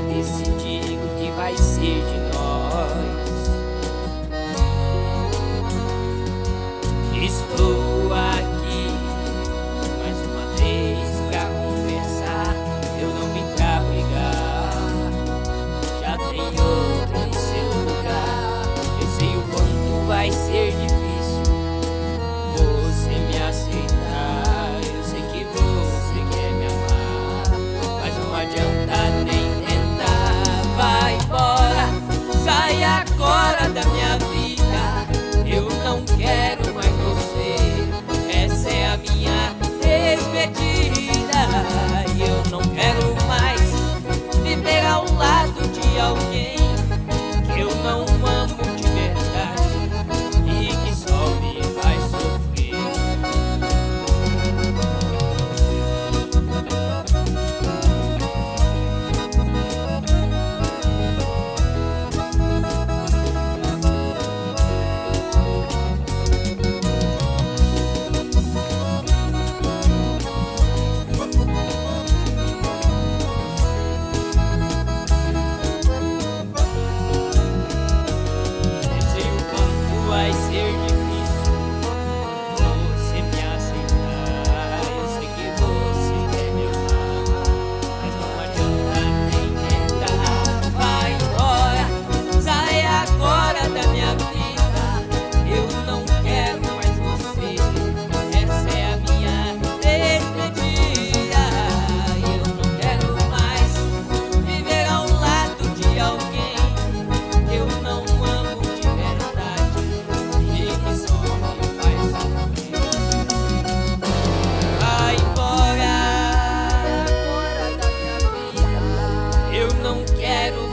decidir o que vai ser de nós. Estou aqui mais uma vez pra conversar. Eu não vim pra brigar, já tem outra em seu lugar. Eu sei o quanto vai ser difícil você me aceitar. Eu sei que você quer me amar, mas não adianta nem tentar. Vai embora, sai agora da minha vida. Eu não quero mais você, essa é a minha despedida. E eu não quero mais viver ao lado de alguém que eu não amo de verdade e que só me faz sofrer. Vai ser difícil você me aceitar. Eu sei que você quer me amar, mas não adianta nem tentar. Vai embora, sai agora da minha vida. Eu não quero mais você, essa é a minha despedida. Eu não quero mais viver ao lado de alguém que eu não amo de verdade e que só me faz sofrer. Vai embora agora da minha vida. Eu não quero